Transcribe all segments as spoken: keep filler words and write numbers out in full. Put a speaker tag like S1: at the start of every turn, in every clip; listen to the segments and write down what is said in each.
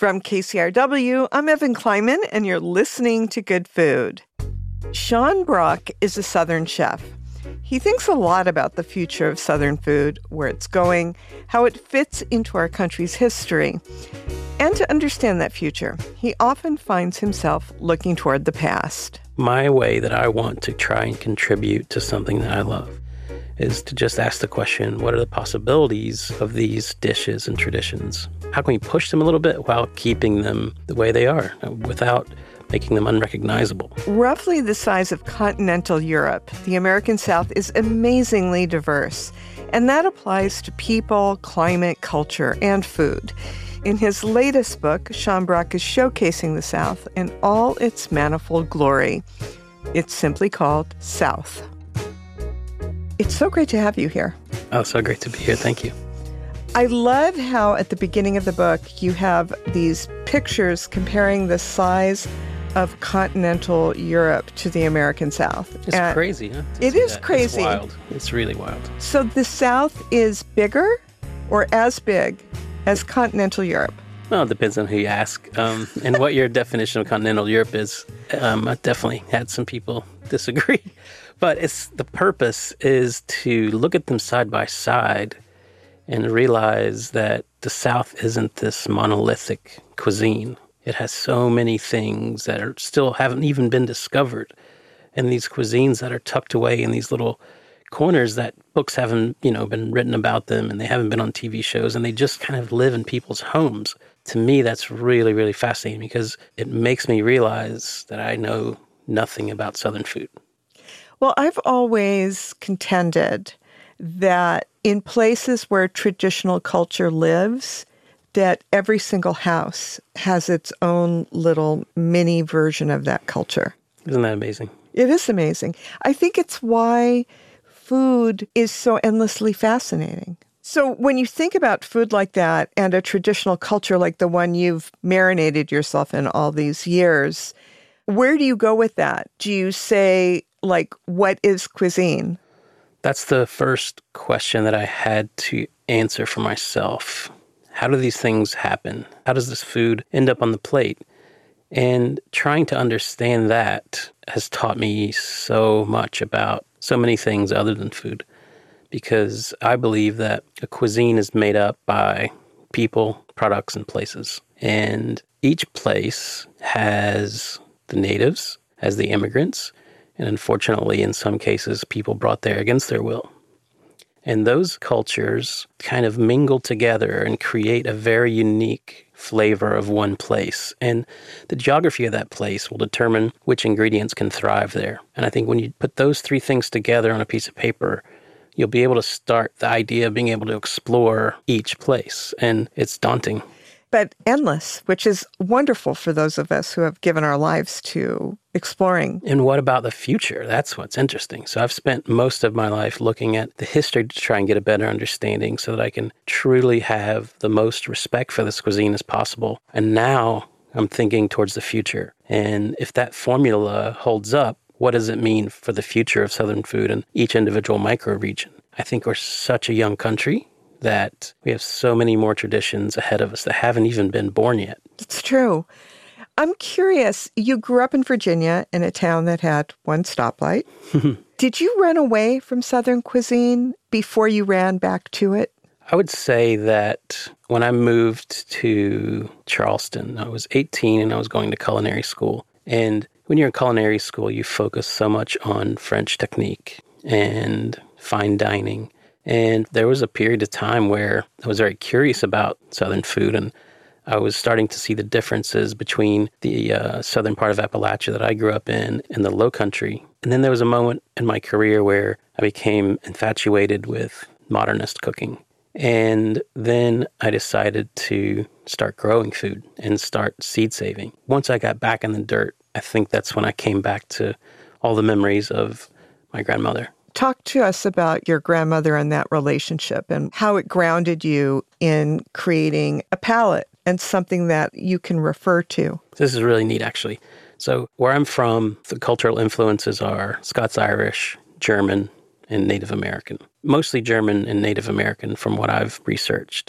S1: From K C R W, I'm Evan Kleiman, and you're listening to Good Food. Sean Brock is a Southern chef. He thinks a lot about the future of Southern food, where it's going, how it fits into our country's history. And to understand that future, he often finds himself looking toward the past.
S2: My way that I want to try and contribute to something that I love is to just ask the question, what are the possibilities of these dishes and traditions? How can we push them a little bit while keeping them the way they are without making them unrecognizable?
S1: Roughly the size of continental Europe, the American South is amazingly diverse, and that applies to people, climate, culture, and food. In his latest book, Sean Brock is showcasing the South in all its manifold glory. It's simply called South. It's so great to have you here.
S2: Oh, so great to be here. Thank you.
S1: I love how at the beginning of the book you have these pictures comparing the size of continental Europe to the American South.
S2: It's and crazy, huh?
S1: It is
S2: that.
S1: crazy.
S2: It's wild. It's really wild.
S1: So the South is bigger or as big as continental Europe?
S2: Well, it depends on who you ask um, and what your definition of continental Europe is. Um, I definitely had some people disagree. But it's the purpose is to look at them side by side and realize that the South isn't this monolithic cuisine. It has so many things that are still haven't even been discovered. And these cuisines that are tucked away in these little corners that books haven't, you know, been written about them and they haven't been on T V shows and they just kind of live in people's homes. To me, that's really, really fascinating because it makes me realize that I know nothing about Southern food.
S1: Well, I've always contended that in places where traditional culture lives, that every single house has its own little mini version of that culture.
S2: Isn't that amazing?
S1: It is amazing. I think it's why food is so endlessly fascinating. So when you think about food like that and a traditional culture like the one you've marinated yourself in all these years, where do you go with that? Do you say, like, what is cuisine?
S2: That's the first question that I had to answer for myself. How do these things happen? How does this food end up on the plate? And trying to understand that has taught me so much about so many things other than food. Because I believe that a cuisine is made up by people, products, and places. And each place has the natives, has the immigrants, and unfortunately, in some cases, people brought there against their will. And those cultures kind of mingle together and create a very unique flavor of one place. And the geography of that place will determine which ingredients can thrive there. And I think when you put those three things together on a piece of paper, you'll be able to start the idea of being able to explore each place. And it's daunting.
S1: But endless, which is wonderful for those of us who have given our lives to exploring.
S2: And what about the future? That's what's interesting. So I've spent most of my life looking at the history to try and get a better understanding so that I can truly have the most respect for this cuisine as possible. And now I'm thinking towards the future. And if that formula holds up, what does it mean for the future of Southern food in each individual microregion? I think we're such a young country that we have so many more traditions ahead of us that haven't even been born yet.
S1: It's true. I'm curious, you grew up in Virginia in a town that had one stoplight. Did you run away from Southern cuisine before you ran back to it?
S2: I would say that when I moved to Charleston, I was eighteen and I was going to culinary school. And when you're in culinary school, you focus so much on French technique and fine dining. And there was a period of time where I was very curious about Southern food, and I was starting to see the differences between the uh, southern part of Appalachia that I grew up in and the Low Country. And then there was a moment in my career where I became infatuated with modernist cooking. And then I decided to start growing food and start seed saving. Once I got back in the dirt, I think that's when I came back to all the memories of my grandmother.
S1: Talk to us about your grandmother and that relationship and how it grounded you in creating a palate and something that you can refer to.
S2: This is really neat, actually. So where I'm from, the cultural influences are Scots-Irish, German, and Native American. Mostly German and Native American from what I've researched.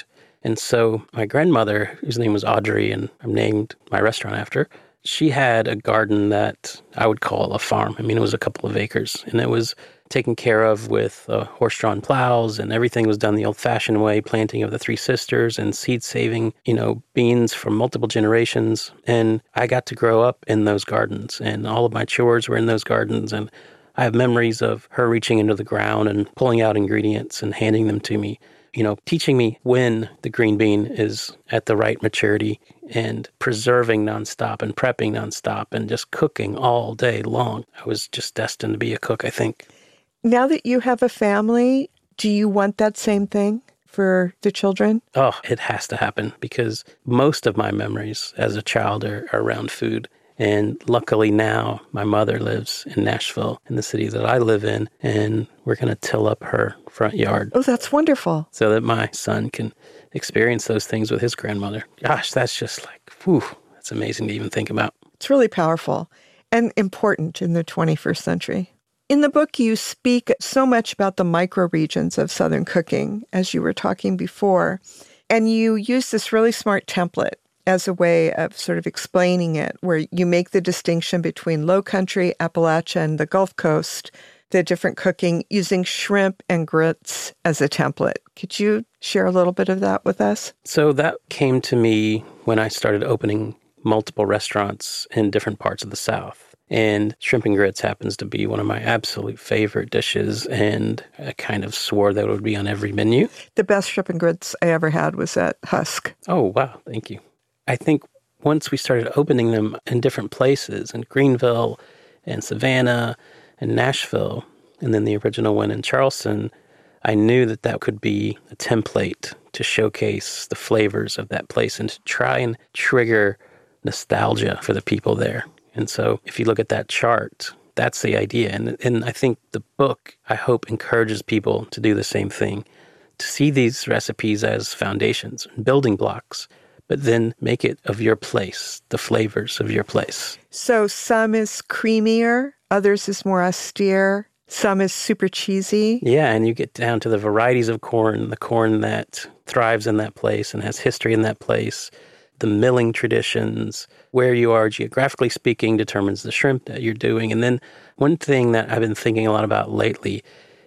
S2: And so my grandmother, whose name was Audrey, and I'm named my restaurant after, she had a garden that I would call a farm. I mean, it was a couple of acres, and it was taken care of with uh, horse-drawn plows, and everything was done the old-fashioned way, planting of the three sisters and seed saving, you know, beans from multiple generations. And I got to grow up in those gardens, and all of my chores were in those gardens. And I have memories of her reaching into the ground and pulling out ingredients and handing them to me, you know, teaching me when the green bean is at the right maturity, and preserving nonstop and prepping nonstop and just cooking all day long. I was just destined to be a cook, I think.
S1: Now that you have a family, do you want that same thing for the children?
S2: Oh, it has to happen, because most of my memories as a child are, are around food. And luckily now my mother lives in Nashville, in the city that I live in, and we're going to till up her front yard.
S1: Oh, that's wonderful.
S2: So that my son can experience those things with his grandmother. Gosh, that's just like, whew, that's amazing to even think about.
S1: It's really powerful and important in the twenty-first century. In the book, you speak so much about the microregions of Southern cooking, as you were talking before, and you use this really smart template as a way of sort of explaining it, where you make the distinction between Low Country, Appalachia, and the Gulf Coast, the different cooking, using shrimp and grits as a template. Could you share a little bit of that with us?
S2: So that came to me when I started opening multiple restaurants in different parts of the South. And shrimp and grits happens to be one of my absolute favorite dishes, and I kind of swore that it would be on every menu.
S1: The best shrimp and grits I ever had was at Husk.
S2: Oh, wow. Thank you. I think once we started opening them in different places, in Greenville and Savannah and Nashville, and then the original one in Charleston, I knew that that could be a template to showcase the flavors of that place and to try and trigger nostalgia for the people there. And so if you look at that chart, that's the idea. And, and I think the book, I hope, encourages people to do the same thing, to see these recipes as foundations, building blocks, but then make it of your place, the flavors of your place.
S1: So some is creamier, others is more austere, some is super cheesy.
S2: Yeah, and you get down to the varieties of corn, the corn that thrives in that place and has history in that place, the milling traditions, where you are geographically speaking determines the shrimp that you're doing. And then one thing that I've been thinking a lot about lately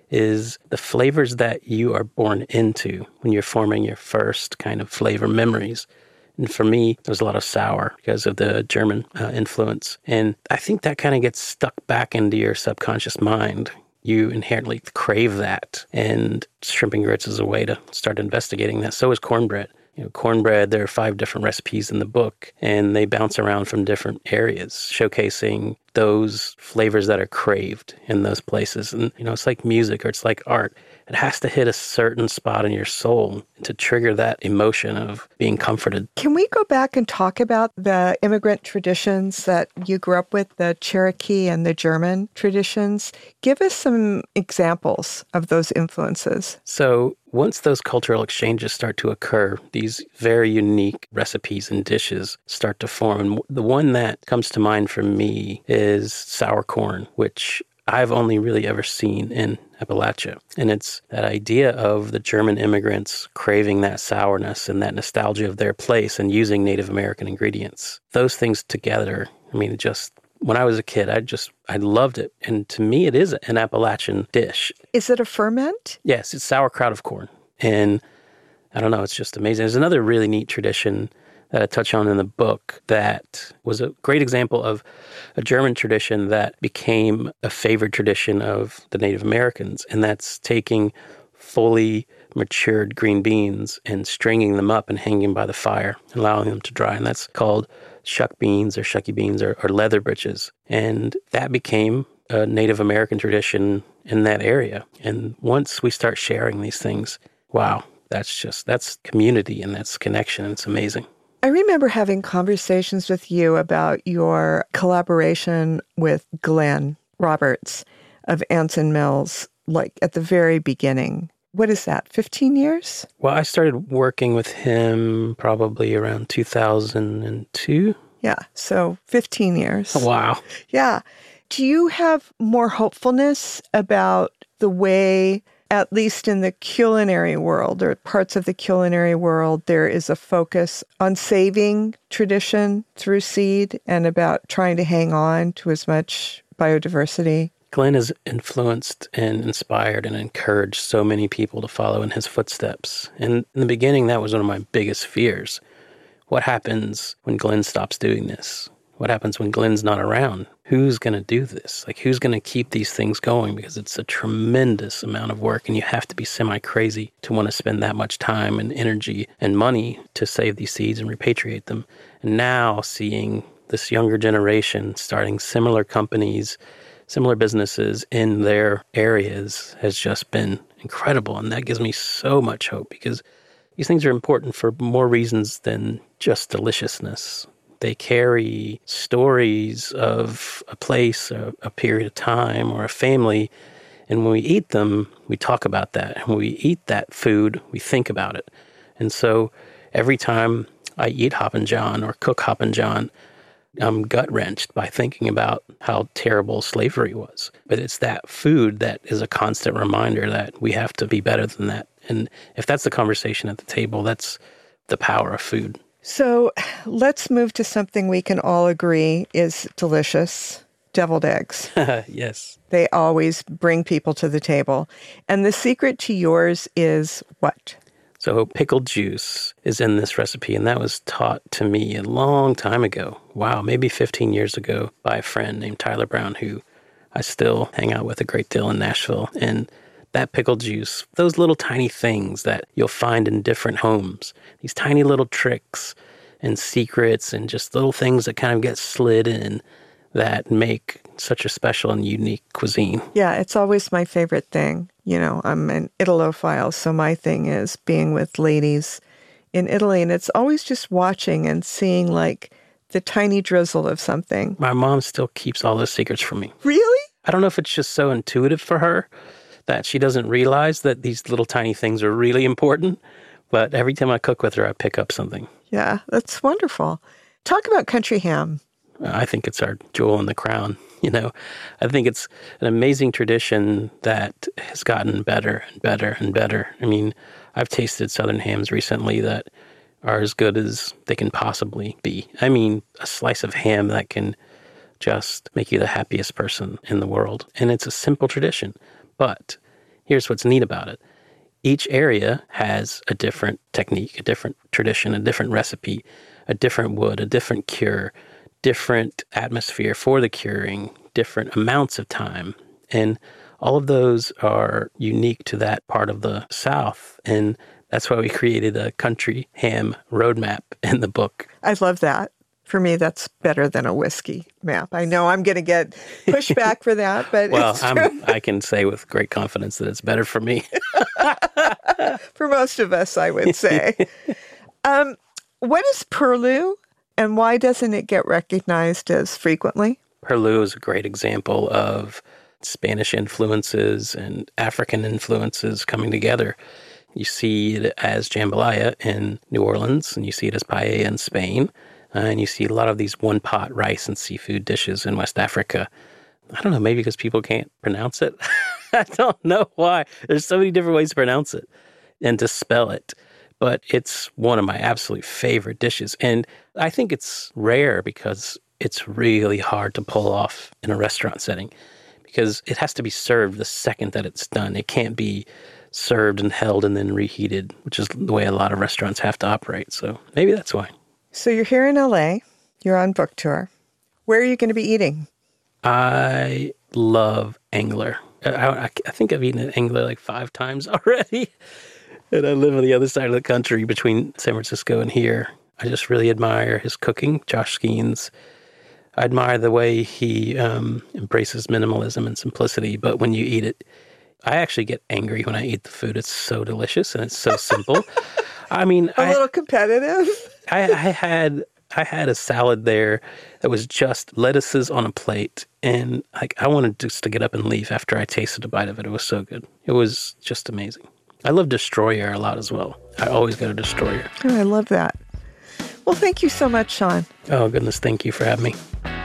S2: is the flavors that you are born into when you're forming your first kind of flavor memories. And for me, there's a lot of sour because of the German uh, influence. And I think that kind of gets stuck back into your subconscious mind. You inherently crave that. And shrimp and grits is a way to start investigating that. So is cornbread. You know, cornbread, there are five different recipes in the book, and they bounce around from different areas, showcasing those flavors that are craved in those places. And, you know, it's like music or it's like art. It has to hit a certain spot in your soul to trigger that emotion of being comforted.
S1: Can we go back and talk about the immigrant traditions that you grew up with, the Cherokee and the German traditions? Give us some examples of those influences.
S2: So once those cultural exchanges start to occur, these very unique recipes and dishes start to form. And the one that comes to mind for me is sour corn, which I've only really ever seen in Appalachia. And it's that idea of the German immigrants craving that sourness and that nostalgia of their place and using Native American ingredients. Those things together, I mean, it just, when I was a kid, I just, I loved it. And to me, it is an Appalachian dish.
S1: Is it a ferment?
S2: Yes, it's sauerkraut of corn. And I don't know, it's just amazing. There's another really neat tradition that I touch on in the book that was a great example of a German tradition that became a favored tradition of the Native Americans, and that's taking fully matured green beans and stringing them up and hanging them by the fire and allowing them to dry, and that's called shuck beans or shucky beans or, or leather breeches. And that became a Native American tradition in that area. And once we start sharing these things, wow, that's just, that's community and that's connection. It's amazing.
S1: I remember having conversations with you about your collaboration with Glenn Roberts of Anson Mills, like at the very beginning. What is that, fifteen years?
S2: Well, I started working with him probably around two thousand two.
S1: Yeah, so fifteen years.
S2: Wow.
S1: Yeah. Do you have more hopefulness about the way at least in the culinary world or parts of the culinary world, there is a focus on saving tradition through seed and about trying to hang on to as much biodiversity.
S2: Glenn has influenced and inspired and encouraged so many people to follow in his footsteps. And in the beginning, that was one of my biggest fears. What happens when Glenn stops doing this? What happens when Glenn's not around? Who's going to do this? Like, who's going to keep these things going? Because it's a tremendous amount of work, and you have to be semi-crazy to want to spend that much time and energy and money to save these seeds and repatriate them. And now seeing this younger generation starting similar companies, similar businesses in their areas has just been incredible. And that gives me so much hope, because these things are important for more reasons than just deliciousness. They carry stories of a place, a, a period of time, or a family. And when we eat them, we talk about that. And when we eat that food, we think about it. And so every time I eat Hoppin' John or cook Hoppin' John, I'm gut-wrenched by thinking about how terrible slavery was. But it's that food that is a constant reminder that we have to be better than that. And if that's the conversation at the table, that's the power of food.
S1: So let's move to something we can all agree is delicious, deviled eggs.
S2: Yes.
S1: They always bring people to the table. And the secret to yours is what?
S2: So pickled juice is in this recipe, and that was taught to me a long time ago. Wow, maybe fifteen years ago by a friend named Tyler Brown, who I still hang out with a great deal in Nashville. And that pickled juice, those little tiny things that you'll find in different homes, these tiny little tricks and secrets and just little things that kind of get slid in that make such a special and unique cuisine.
S1: Yeah, it's always my favorite thing. You know, I'm an Italophile, so my thing is being with ladies in Italy, and it's always just watching and seeing like the tiny drizzle of something.
S2: My mom still keeps all those secrets from me.
S1: Really?
S2: I don't know if it's just so intuitive for her that she doesn't realize that these little tiny things are really important. But every time I cook with her, I pick up something.
S1: Yeah, that's wonderful. Talk about country ham.
S2: I think it's our jewel in the crown. You know, I think it's an amazing tradition that has gotten better and better and better. I mean, I've tasted Southern hams recently that are as good as they can possibly be. I mean, a slice of ham that can just make you the happiest person in the world. And it's a simple tradition. But here's what's neat about it. Each area has a different technique, a different tradition, a different recipe, a different wood, a different cure, different atmosphere for the curing, different amounts of time. And all of those are unique to that part of the South. And that's why we created a country ham roadmap in the book.
S1: I love that. For me, that's better than a whiskey map. I know I'm going to get pushback for that, but
S2: well,
S1: it's true.
S2: I'm, I can say with great confidence that it's better for me.
S1: For most of us, I would say. um, what is Purlieu, and why doesn't it get recognized as frequently?
S2: Purlieu is a great example of Spanish influences and African influences coming together. You see it as jambalaya in New Orleans, and you see it as paella in Spain. Uh, and you see a lot of these one-pot rice and seafood dishes in West Africa. I don't know, maybe because people can't pronounce it. I don't know why. There's so many different ways to pronounce it and to spell it. But it's one of my absolute favorite dishes. And I think it's rare because it's really hard to pull off in a restaurant setting because it has to be served the second that it's done. It can't be served and held and then reheated, which is the way a lot of restaurants have to operate. So maybe that's why.
S1: So you're here in L A. You're on book tour. Where are you going to be eating?
S2: I love Angler. I, I, I think I've eaten at Angler like five times already. And I live on the other side of the country between San Francisco and here. I just really admire his cooking, Josh Skeens. I admire the way he um, embraces minimalism and simplicity. But when you eat it, I actually get angry when I eat the food. It's so delicious and it's so simple. I mean,
S1: a
S2: I,
S1: little competitive.
S2: I, I had I had a salad there that was just lettuces on a plate, and like I wanted just to get up and leave after I tasted a bite of it. It was so good. It was just amazing. I love Destroyer a lot as well. I always go to Destroyer.
S1: Oh, I love that. Well, thank you so much, Sean.
S2: Oh, goodness. Thank you for having me.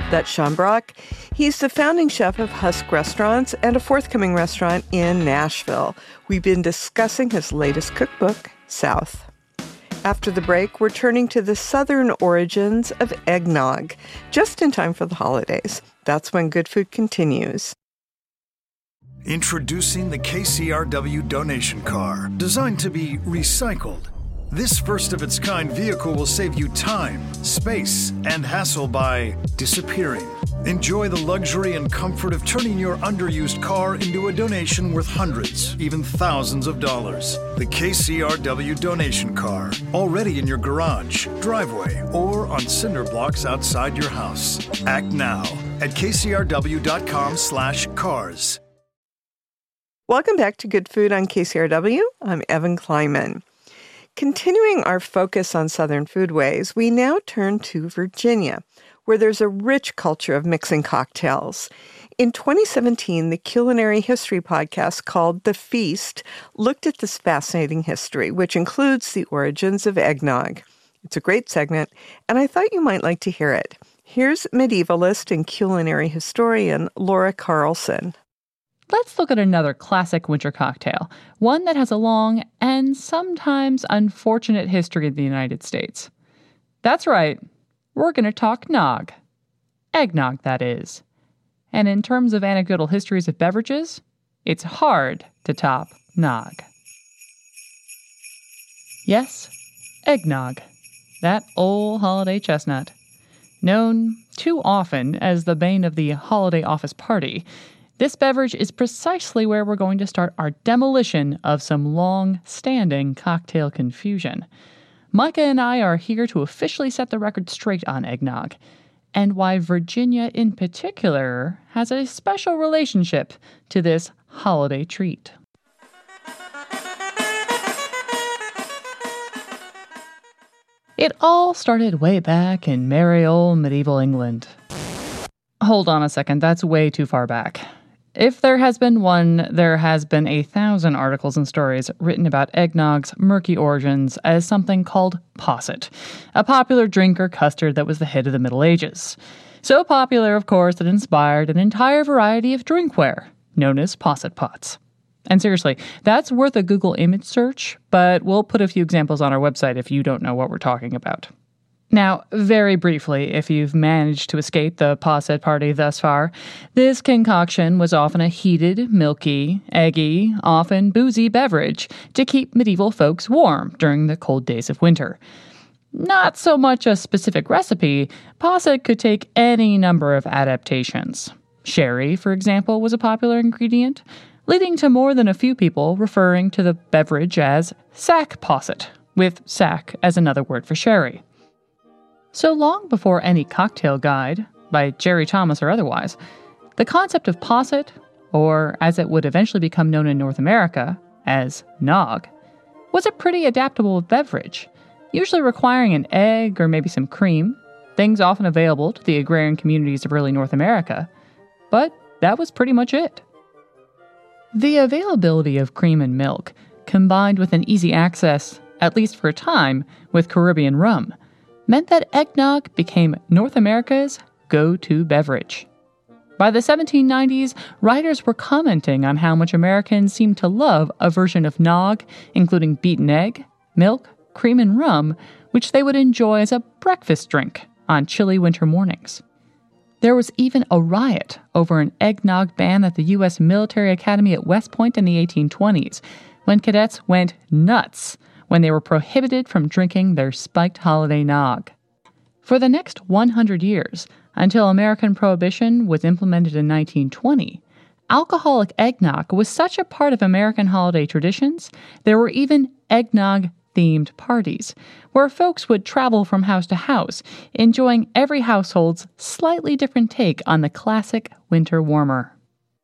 S1: That's Sean Brock. He's the founding chef of Husk Restaurants and a forthcoming restaurant in Nashville. We've been discussing his latest cookbook, South. After the break, we're turning to the southern origins of eggnog, just in time for the holidays. That's when Good Food continues.
S3: Introducing the K C R W donation car, designed to be recycled. This first-of-its-kind vehicle will save you time, space, and hassle by disappearing. Enjoy the luxury and comfort of turning your underused car into a donation worth hundreds, even thousands of dollars. The K C R W donation car, already in your garage, driveway, or on cinder blocks outside your house. Act now at kcrw.com slash cars.
S1: Welcome back to Good Food on K C R W. I'm Evan Kleiman. Continuing our focus on Southern foodways, we now turn to Virginia, where there's a rich culture of mixing cocktails. In twenty seventeen, the Culinary History podcast called The Feast looked at this fascinating history, which includes the origins of eggnog. It's a great segment, and I thought you might like to hear it. Here's medievalist and culinary historian Laura Carlson.
S4: Let's look at another classic winter cocktail, one that has a long and sometimes unfortunate history in the United States. That's right, we're going to talk nog. Eggnog, that is. And in terms of anecdotal histories of beverages, it's hard to top nog. Yes, eggnog, that old holiday chestnut. Known too often as the bane of the holiday office party, this beverage is precisely where we're going to start our demolition of some long-standing cocktail confusion. Micah and I are here to officially set the record straight on eggnog, and why Virginia in particular has a special relationship to this holiday treat. It all started way back in merry old medieval England. Hold on a second, that's way too far back. If there has been one, there has been a thousand articles and stories written about eggnog's murky origins as something called posset, a popular drink or custard that was the hit of the Middle Ages. So popular, of course, it inspired an entire variety of drinkware, known as posset pots. And seriously, that's worth a Google image search, but we'll put a few examples on our website if you don't know what we're talking about. Now, very briefly, if you've managed to escape the posset party thus far, this concoction was often a heated, milky, eggy, often boozy beverage to keep medieval folks warm during the cold days of winter. Not so much a specific recipe, posset could take any number of adaptations. Sherry, for example, was a popular ingredient, leading to more than a few people referring to the beverage as sack posset, with sack as another word for sherry. So long before any cocktail guide, by Jerry Thomas or otherwise, the concept of posset, or as it would eventually become known in North America as nog, was a pretty adaptable beverage, usually requiring an egg or maybe some cream, things often available to the agrarian communities of early North America, but that was pretty much it. The availability of cream and milk, combined with an easy access, at least for a time, with Caribbean rum, meant that eggnog became North America's go-to beverage. By the seventeen nineties, writers were commenting on how much Americans seemed to love a version of nog, including beaten egg, milk, cream, and rum, which they would enjoy as a breakfast drink on chilly winter mornings. There was even a riot over an eggnog ban at the U S Military Academy at West Point in the eighteen twenties, when cadets went nuts when they were prohibited from drinking their spiked holiday nog. For the next one hundred years, until American Prohibition was implemented in nineteen twenty, alcoholic eggnog was such a part of American holiday traditions, there were even eggnog-themed parties, where folks would travel from house to house, enjoying every household's slightly different take on the classic winter warmer.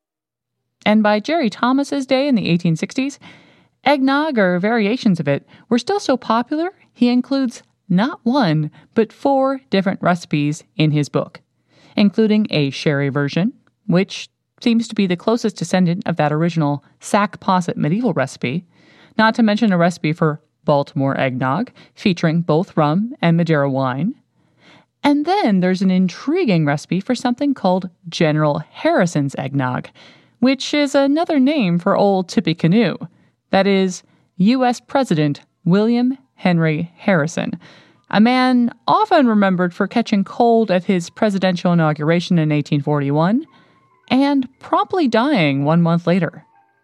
S4: And by Jerry Thomas's day in the eighteen sixties, eggnog, or variations of it, were still so popular, he includes not one, but four different recipes in his book, including a sherry version, which seems to be the closest descendant of that original sack posset medieval recipe, not to mention a recipe for Baltimore eggnog, featuring both rum and Madeira wine, And then there's an intriguing recipe for something called General Harrison's eggnog, which is another name for old Tippecanoe. That is, U S President William Henry Harrison, a man often remembered for catching cold at his presidential inauguration in eighteen forty-one, and promptly dying one month later.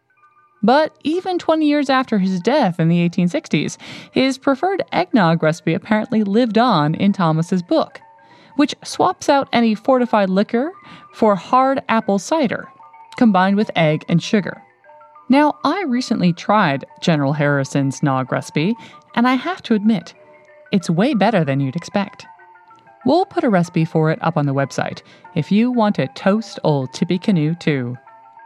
S4: But even twenty years after his death in the eighteen sixties, his preferred eggnog recipe apparently lived on in Thomas's book, which swaps out any fortified liquor for hard apple cider, combined with egg and sugar. Now, I recently tried General Harrison's nog recipe, and I have to admit, it's way better than you'd expect. We'll put a recipe for it up on the website if you want to toast old Tippecanoe too.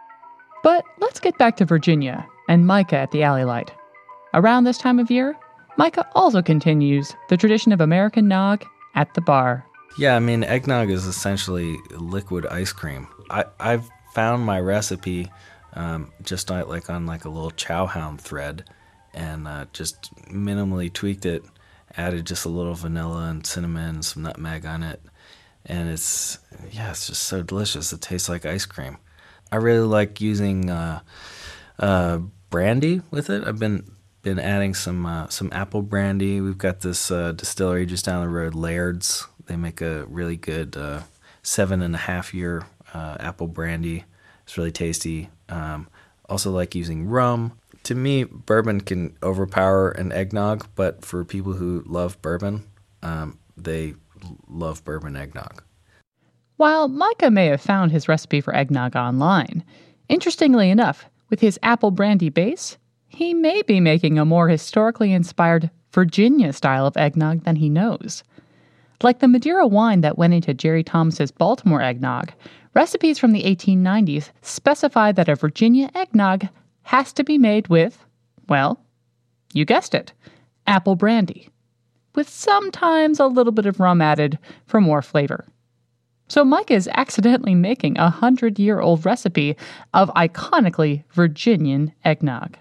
S4: But let's get back to Virginia and Micah at the Alley Light. Around this time of year, Micah also continues the tradition of American nog at the bar.
S5: Yeah, I mean, eggnog is essentially liquid ice cream. I, I've found my recipe um, just on, like on like a little Chowhound thread, and uh, just minimally tweaked it, added just a little vanilla and cinnamon and some nutmeg on it, and it's, yeah, it's just so delicious. It tastes like ice cream. I really like using uh, uh, brandy with it. I've been been adding some uh, some apple brandy. We've got this uh, distillery just down the road, Laird's. They make a really good uh, seven and a half year uh, apple brandy. It's really tasty. Um, also like using rum. To me, bourbon can overpower an eggnog, but for people who love bourbon, um, they love bourbon eggnog.
S4: While Micah may have found his recipe for eggnog online, interestingly enough, with his apple brandy base, he may be making a more historically inspired Virginia style of eggnog than he knows. Like the Madeira wine that went into Jerry Thomas's Baltimore eggnog, recipes from the eighteen nineties specify that a Virginia eggnog has to be made with, well, you guessed it, apple brandy, with sometimes a little bit of rum added for more flavor. So Mike is accidentally making a hundred-year-old recipe of iconically Virginian eggnog.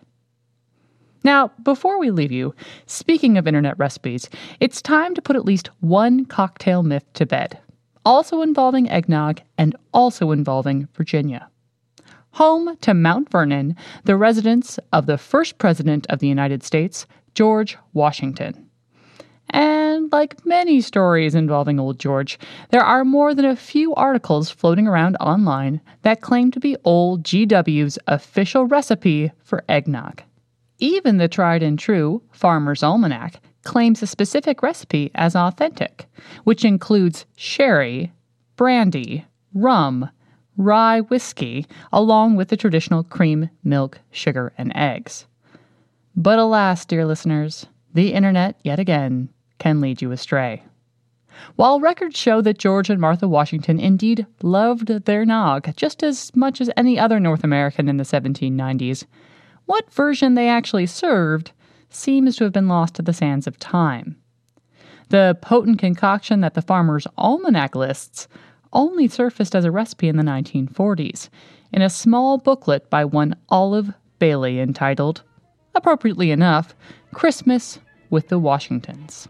S4: Now, before we leave you, speaking of internet recipes, it's time to put at least one cocktail myth to bed, also involving eggnog and also involving Virginia. Home to Mount Vernon, the residence of the first president of the United States, George Washington. And like many stories involving Old George, there are more than a few articles floating around online that claim to be Old G W's official recipe for eggnog. Even the tried and true Farmer's Almanac claims a specific recipe as authentic, which includes sherry, brandy, rum, rye whiskey, along with the traditional cream, milk, sugar, and eggs. But alas, dear listeners, the internet, yet again, can lead you astray. While records show that George and Martha Washington indeed loved their nog just as much as any other North American in the seventeen nineties, what version they actually served seems to have been lost to the sands of time. The potent concoction that the Farmer's Almanac lists only surfaced as a recipe in the nineteen forties, in a small booklet by one Olive Bailey entitled, appropriately enough, Christmas with the Washingtons.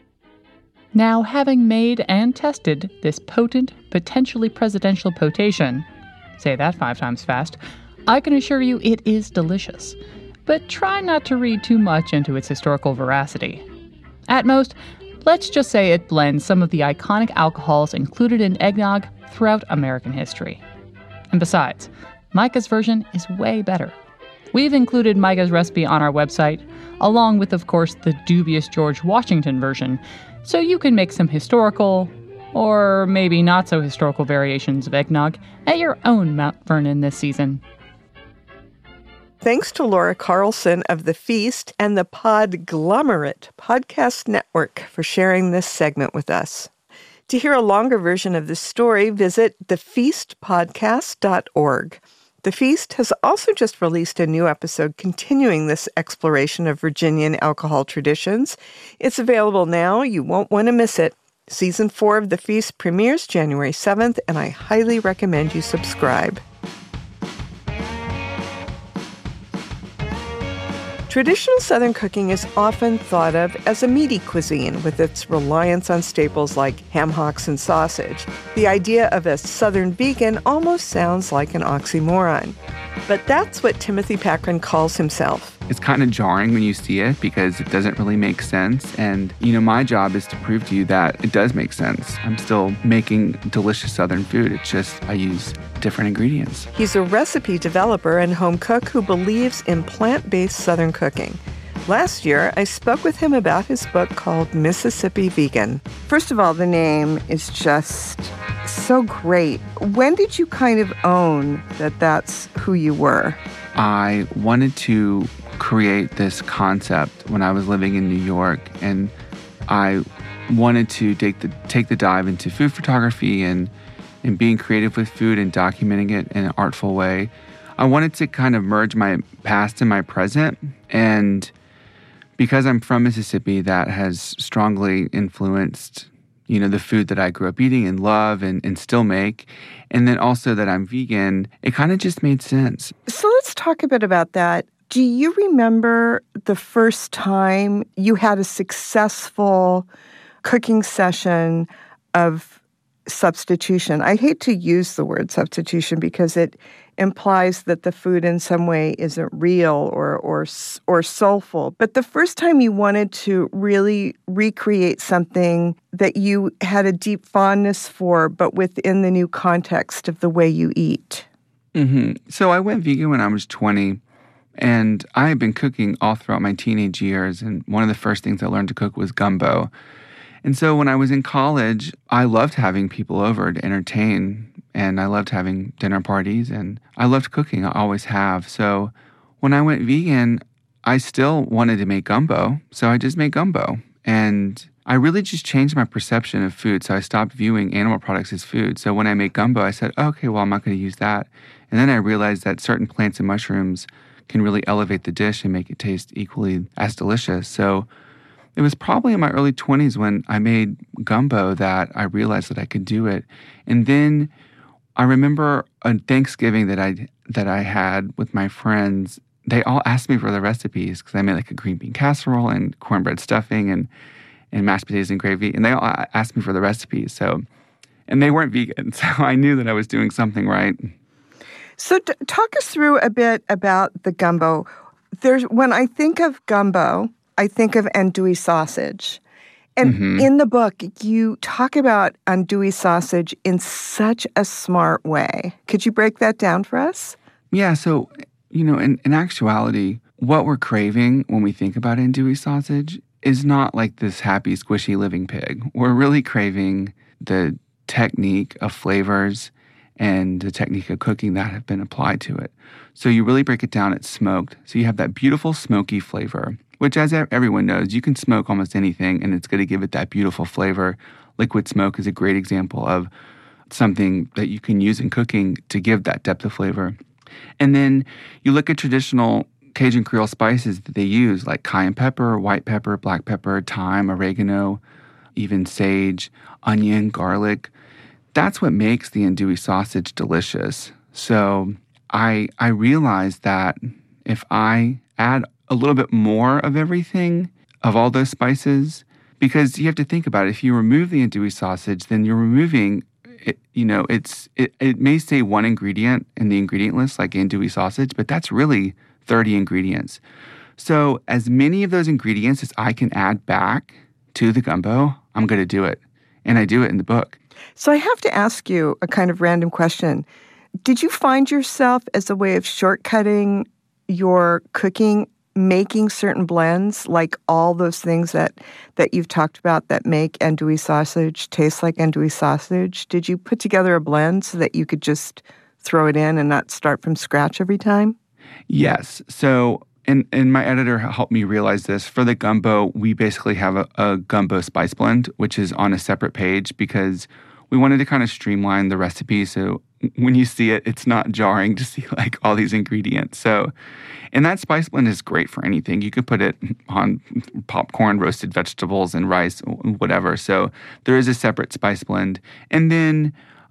S4: Now, having made and tested this potent, potentially presidential potation, say that five times fast, I can assure you it is delicious, but try not to read too much into its historical veracity. At most, let's just say it blends some of the iconic alcohols included in eggnog throughout American history. And besides, Micah's version is way better. We've included Micah's recipe on our website, along with, of course, the dubious George Washington version, so you can make some historical, or maybe not so historical variations of eggnog at your own Mount Vernon this season.
S1: Thanks to Laura Carlson of The Feast and the Podglomerate Podcast Network for sharing this segment with us. To hear a longer version of this story, visit the feast podcast dot org. The Feast has also just released a new episode continuing this exploration of Virginian alcohol traditions. It's available now. You won't want to miss it. Season four of The Feast premieres January seventh, and I highly recommend you subscribe. Traditional Southern cooking is often thought of as a meaty cuisine with its reliance on staples like ham hocks and sausage. The idea of a Southern vegan almost sounds like an oxymoron. But that's what Timothy Packren calls himself.
S6: It's kind of jarring when you see it because it doesn't really make sense. And, you know, my job is to prove to you that it does make sense. I'm still making delicious Southern food. It's just I use different ingredients.
S1: He's a recipe developer and home cook who believes in plant-based Southern cooking. Last year, I spoke with him about his book called Mississippi Vegan. First of all, the name is just so great. When did you kind of own that that's who you were?
S6: I wanted to create this concept when I was living in New York, and I wanted to take the take the dive into food photography and and being creative with food and documenting it in an artful way. I wanted to kind of merge my past and my present, and because I'm from Mississippi, that has strongly influenced, you know, the food that I grew up eating and love and, and still make. And then also that I'm vegan, it kind of just made sense.
S1: So let's talk a bit about that. Do you remember the first time you had a successful cooking session of substitution? I hate to use the word substitution because it implies that the food in some way isn't real or or or soulful. But the first time you wanted to really recreate something that you had a deep fondness for, but within the new context of the way you eat.
S6: Mm-hmm. So I went vegan when I was twenty, and I had been cooking all throughout my teenage years. And one of the first things I learned to cook was gumbo. And so when I was in college, I loved having people over to entertain, and I loved having dinner parties, and I loved cooking. I always have. So when I went vegan, I still wanted to make gumbo, so I just made gumbo. And I really just changed my perception of food, so I stopped viewing animal products as food. So when I make gumbo, I said, okay, well, I'm not going to use that. And then I realized that certain plants and mushrooms can really elevate the dish and make it taste equally as delicious. So it was probably in my early twenties when I made gumbo that I realized that I could do it. And then I remember on Thanksgiving that I that I had with my friends, they all asked me for the recipes because I made like a green bean casserole and cornbread stuffing and, and mashed potatoes and gravy. And they all asked me for the recipes. So, and they weren't vegan, so I knew that I was doing something right.
S1: So t- talk us through a bit about the gumbo. There's when I think of gumbo, I think of andouille sausage. And mm-hmm. in the book, you talk about andouille sausage in such a smart way. Could you break that down for us?
S6: Yeah, so, you know, in, in actuality, what we're craving when we think about andouille sausage is not like this happy, squishy living pig. We're really craving the technique of flavors and the technique of cooking that have been applied to it. So you really break it down, it's smoked. So you have that beautiful smoky flavor, which as everyone knows, you can smoke almost anything and it's going to give it that beautiful flavor. Liquid smoke is a great example of something that you can use in cooking to give that depth of flavor. And then you look at traditional Cajun Creole spices that they use, like cayenne pepper, white pepper, black pepper, thyme, oregano, even sage, onion, garlic. That's what makes the andouille sausage delicious. So I I realized that if I add a little bit more of everything, of all those spices, because you have to think about it. If you remove the andouille sausage, then you're removing, it, you know, it's it, it may say one ingredient in the ingredient list, like andouille sausage, but that's really thirty ingredients. So as many of those ingredients as I can add back to the gumbo, I'm going to do it. And I do it in the book.
S1: So I have to ask you a kind of random question. Did you find yourself as a way of shortcutting your cooking, making certain blends, like all those things that, that you've talked about that make andouille sausage taste like andouille sausage? Did you put together a blend so that you could just throw it in and not start from scratch every time?
S6: Yes. So, and, and my editor helped me realize this. For the gumbo, we basically have a, a gumbo spice blend, which is on a separate page because we wanted to kind of streamline the recipe. So when you see it, it's not jarring to see like all these ingredients. So, and that spice blend is great for anything. You could put it on popcorn, roasted vegetables, and rice, whatever. So there is a separate spice blend. And then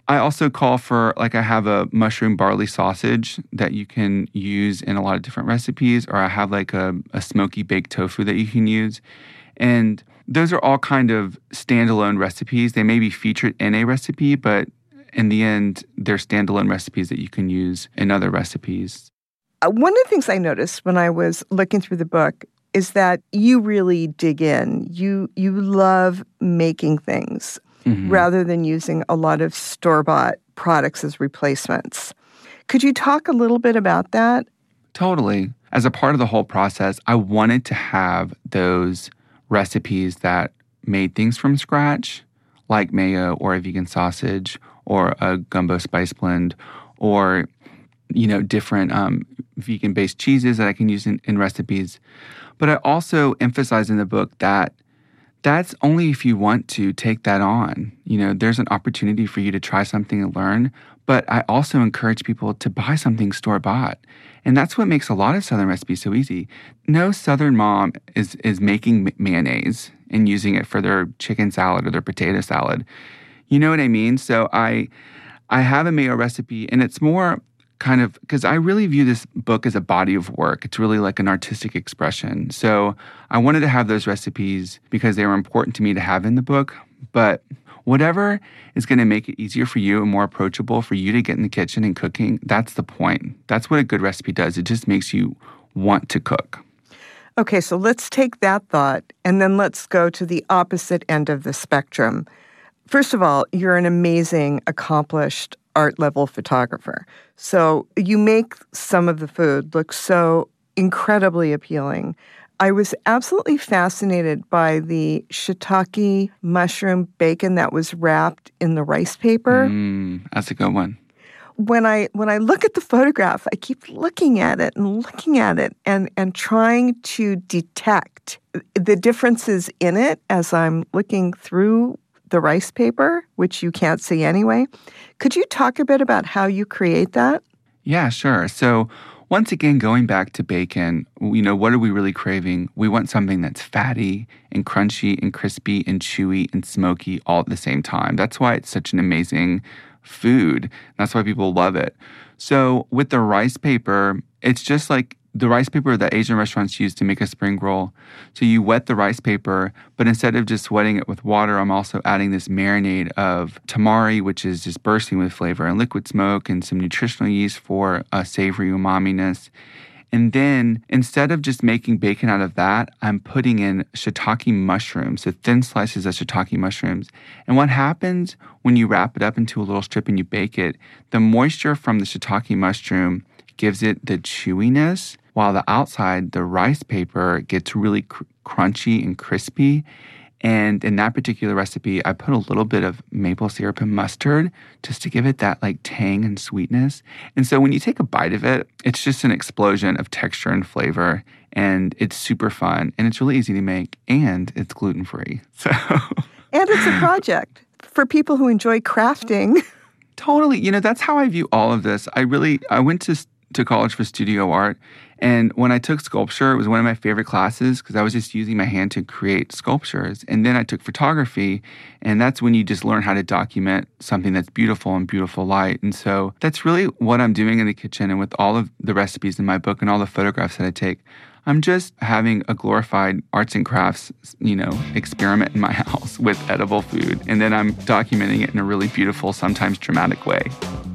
S6: I also call for, like I have a mushroom barley sausage that you can use in a lot of different recipes, or I have like a, a smoky baked tofu that you can use. And those are all kind of standalone recipes. They may be featured in a recipe, but in the end, they're standalone recipes that you can use in other recipes.
S1: Uh, one of the things I noticed when I was looking through the book is that you really dig in. You you love making things mm-hmm. rather than using a lot of store-bought products as replacements. Could you talk a little bit about that?
S6: Totally. As a part of the whole process, I wanted to have those recipes that made things from scratch, like mayo or a vegan sausage or a gumbo spice blend, or, you know, different um, vegan-based cheeses that I can use in, in recipes. But I also emphasize in the book that that's only if you want to take that on. You know, there's an opportunity for you to try something and learn, but I also encourage people to buy something store-bought. And that's what makes a lot of Southern recipes so easy. No Southern mom is is making mayonnaise and using it for their chicken salad or their potato salad. You know what I mean? So I I have a mayo recipe, and it's more kind of, because I really view this book as a body of work. It's really like an artistic expression. So I wanted to have those recipes because they were important to me to have in the book. But whatever is going to make it easier for you and more approachable for you to get in the kitchen and cooking, that's the point. That's what a good recipe does. It just makes you want to cook.
S1: Okay, so let's take that thought and then let's go to the opposite end of the spectrum. First of all, you're an amazing, accomplished art-level photographer. So you make some of the food look so incredibly appealing. I was absolutely fascinated by the shiitake mushroom bacon that was wrapped in the rice paper.
S6: Mm, that's a good one.
S1: When I when I look at the photograph, I keep looking at it and looking at it and, and trying to detect the differences in it as I'm looking through the rice paper, which you can't see anyway. Could you talk a bit about how you create that?
S6: Yeah, sure. So once again, going back to bacon, you know, what are we really craving? We want something that's fatty and crunchy and crispy and chewy and smoky all at the same time. That's why it's such an amazing food. That's why people love it. So with the rice paper, it's just like the rice paper that Asian restaurants use to make a spring roll. So you wet the rice paper, but instead of just wetting it with water, I'm also adding this marinade of tamari, which is just bursting with flavor, and liquid smoke, and some nutritional yeast for a savory umami-ness. And then instead of just making bacon out of that, I'm putting in shiitake mushrooms, so thin slices of shiitake mushrooms. And what happens when you wrap it up into a little strip and you bake it, the moisture from the shiitake mushroom gives it the chewiness, while the outside, the rice paper, gets really cr- crunchy and crispy. And in that particular recipe, I put a little bit of maple syrup and mustard just to give it that like tang and sweetness. And so when you take a bite of it, it's just an explosion of texture and flavor. And it's super fun. And it's really easy to make. And it's gluten-free. So,
S1: and it's a project for people who enjoy crafting.
S6: Totally. You know, that's how I view all of this. I really, I went to to college for studio art. And when I took sculpture, it was one of my favorite classes because I was just using my hand to create sculptures. And then I took photography, and that's when you just learn how to document something that's beautiful in beautiful light. And so that's really what I'm doing in the kitchen. And with all of the recipes in my book and all the photographs that I take, I'm just having a glorified arts and crafts, you know, experiment in my house with edible food. And then I'm documenting it in a really beautiful, sometimes dramatic way.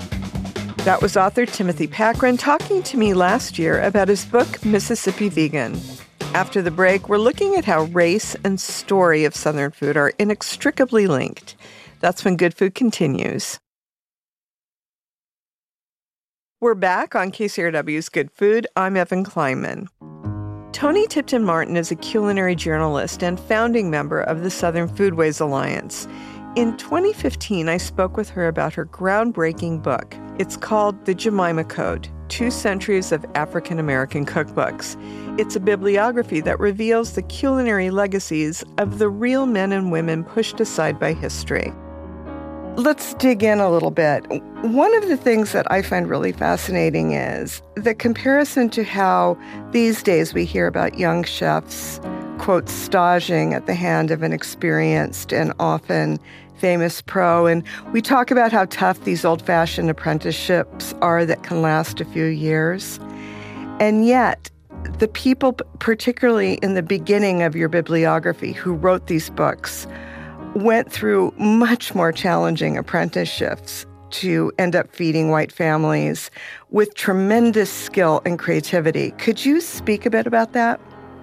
S1: That was author Timothy Packren talking to me last year about his book, Mississippi Vegan. After the break, we're looking at how race and story of Southern food are inextricably linked. That's when Good Food continues. We're back on K C R W's Good Food. I'm Evan Kleinman. Toni Tipton Martin is a culinary journalist and founding member of the Southern Foodways Alliance. In twenty fifteen, I spoke with her about her groundbreaking book. It's called The Jemima Code, Two Centuries of African American Cookbooks. It's a bibliography that reveals the culinary legacies of the real men and women pushed aside by history. Let's dig in a little bit. One of the things that I find really fascinating is the comparison to how these days we hear about young chefs quote, staging at the hand of an experienced and often famous pro. And we talk about how tough these old-fashioned apprenticeships are that can last a few years. And yet, the people, particularly in the beginning of your bibliography, who wrote these books, went through much more challenging apprenticeships to end up feeding white families with tremendous skill and creativity. Could you speak a bit about that?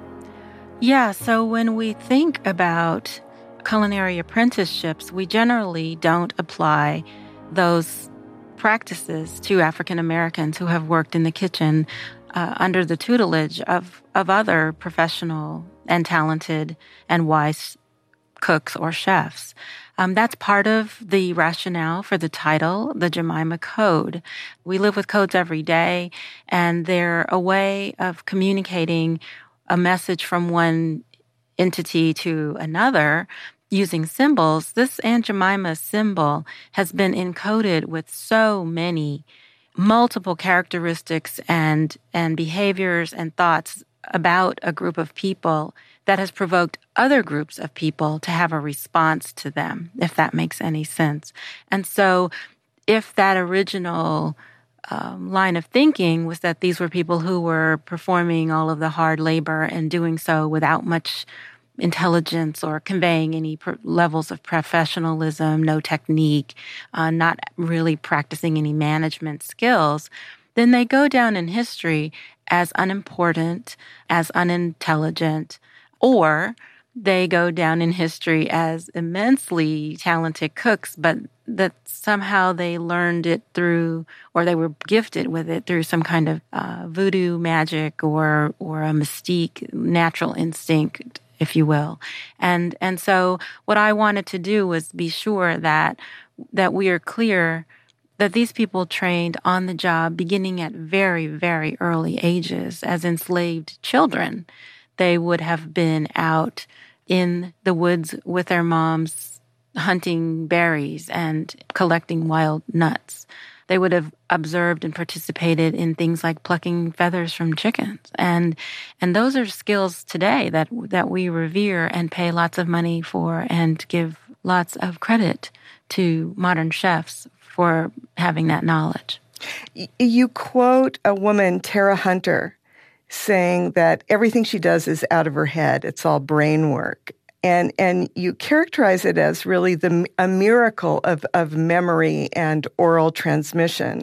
S7: Yeah, so when we think about culinary apprenticeships, we generally don't apply those practices to African Americans who have worked in the kitchen uh, under the tutelage of, of other professional and talented and wise cooks or chefs. Um, that's part of the rationale for the title, the Jemima Code. We live with codes every day, and they're a way of communicating a message from one entity to another using symbols. This Aunt Jemima symbol has been encoded with so many multiple characteristics and, and behaviors and thoughts about a group of people that has provoked other groups of people to have a response to them, if that makes any sense. And so if that original um, line of thinking was that these were people who were performing all of the hard labor and doing so without much intelligence or conveying any per- levels of professionalism, no technique, uh, not really practicing any management skills, then they go down in history as unimportant, as unintelligent, or they go down in history as immensely talented cooks, but that somehow they learned it through, or they were gifted with it through some kind of uh, voodoo magic or or a mystique, natural instinct, if you will. And and so what I wanted to do was be sure that that we are clear that these people trained on the job beginning at very, very early ages as enslaved children. They would have been out in the woods with their moms hunting berries and collecting wild nuts. They would have observed and participated in things like plucking feathers from chickens. And and those are skills today that that we revere and pay lots of money for and give lots of credit to modern chefs for having that knowledge.
S1: You quote a woman, Tara Hunter, saying that everything she does is out of her head. It's all brain work. And and you characterize it as really the a miracle of, of memory and oral transmission.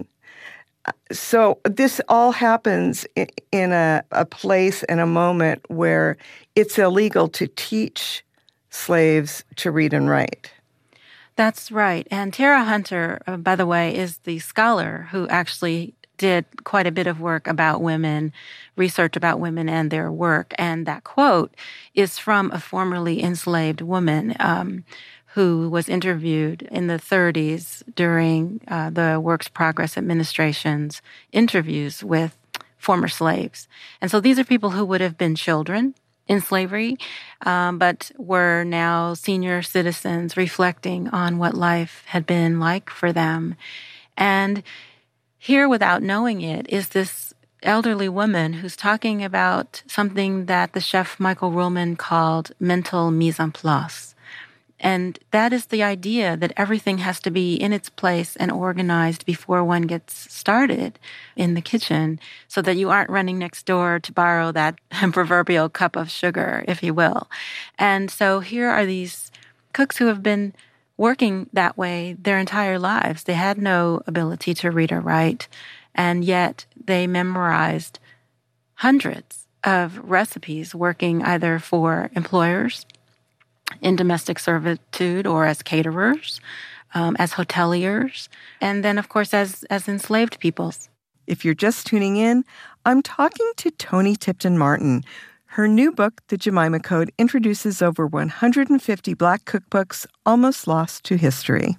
S1: So this all happens in a, a place and a moment where it's illegal to teach slaves to read and write.
S7: That's right. And Tara Hunter, uh, by the way, is the scholar who actually did quite a bit of work about women, research about women and their work. And that quote is from a formerly enslaved woman um, who was interviewed in the thirties during uh, the Works Progress Administration's interviews with former slaves. And so these are people who would have been children in slavery, um, but were now senior citizens reflecting on what life had been like for them. And here, without knowing it, is this elderly woman who's talking about something that the chef Michael Ruhlman called mental mise en place. And that is the idea that everything has to be in its place and organized before one gets started in the kitchen so that you aren't running next door to borrow that proverbial cup of sugar, if you will. And so here are these cooks who have been working that way their entire lives. They had no ability to read or write, and yet they memorized hundreds of recipes working either for employers in domestic servitude or as caterers, um, as hoteliers, and then, of course, as, as enslaved peoples.
S1: If you're just tuning in, I'm talking to Toni Tipton-Martin. Her new book, The Jemima Code, introduces over one hundred fifty Black cookbooks almost lost to history.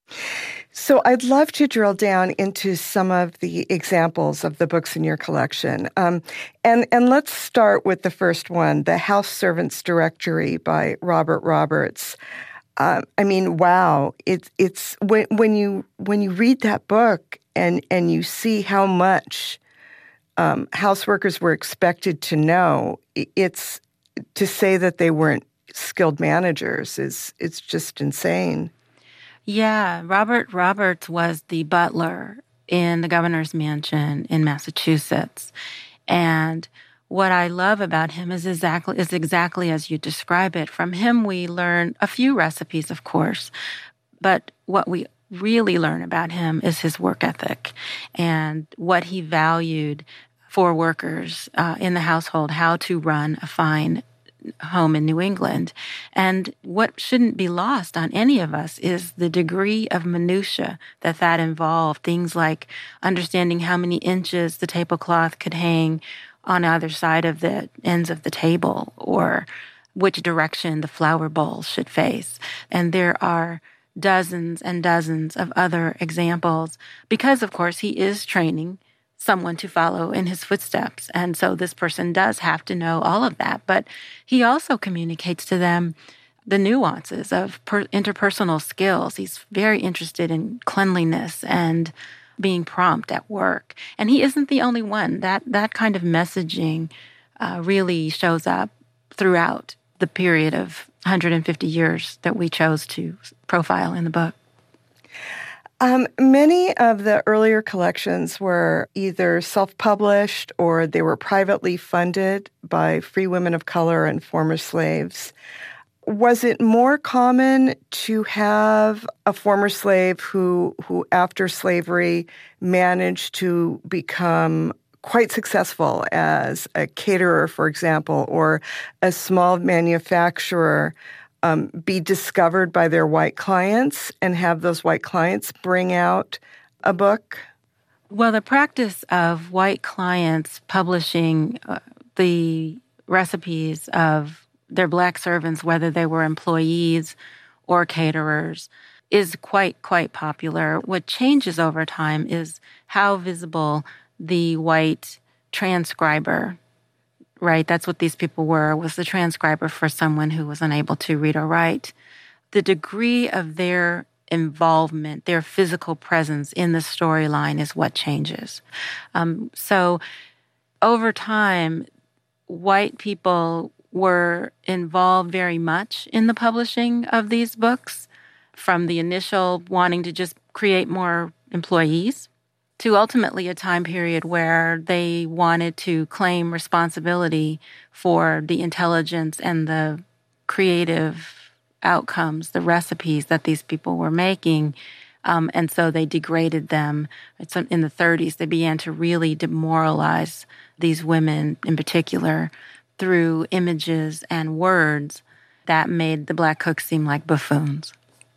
S1: So I'd love to drill down into some of the examples of the books in your collection. Um, and, and let's start with the first one, The House Servants Directory by Robert Roberts. Uh, I mean, wow! It's it's when when you when you read that book and and you see how much um, house workers were expected to know. It's to say that they weren't skilled managers is it's just insane.
S7: Yeah, Robert Roberts was the butler in the governor's mansion in Massachusetts. And what I love about him is exactly is exactly as you describe it. From him, we learn a few recipes, of course, but what we really learn about him is his work ethic and what he valued for workers uh, in the household, how to run a fine home in New England. And what shouldn't be lost on any of us is the degree of minutia that that involved. Things like understanding how many inches the tablecloth could hang on either side of the ends of the table, or which direction the flower bowl should face. And there are dozens and dozens of other examples because, of course, he is training someone to follow in his footsteps. And so this person does have to know all of that. But he also communicates to them the nuances of per- interpersonal skills. He's very interested in cleanliness and being prompt at work. And he isn't the only one. That, that kind of messaging uh, really shows up throughout the period of one hundred fifty years that we chose to profile in the book.
S1: Um, many of the earlier collections were either self-published or they were privately funded by free women of color and former slaves. Was it more common to have a former slave who, who after slavery managed to become quite successful as a caterer, for example, or a small manufacturer, um, be discovered by their white clients and have those white clients bring out a book?
S7: Well, the practice of white clients publishing uh, the recipes of their black servants, whether they were employees or caterers, is quite, quite popular. What changes over time is how visible the white transcriber, right? That's what these people were, was the transcriber for someone who was unable to read or write. The degree of their involvement, their physical presence in the storyline is what changes. Um, so over time, white people were involved very much in the publishing of these books, from the initial wanting to just create more employees to ultimately a time period where they wanted to claim responsibility for the intelligence and the creative outcomes, the recipes that these people were making. Um, and so they degraded them. It's in the thirties, they began to really demoralize these women in particular through images and words that made the black cooks seem like buffoons.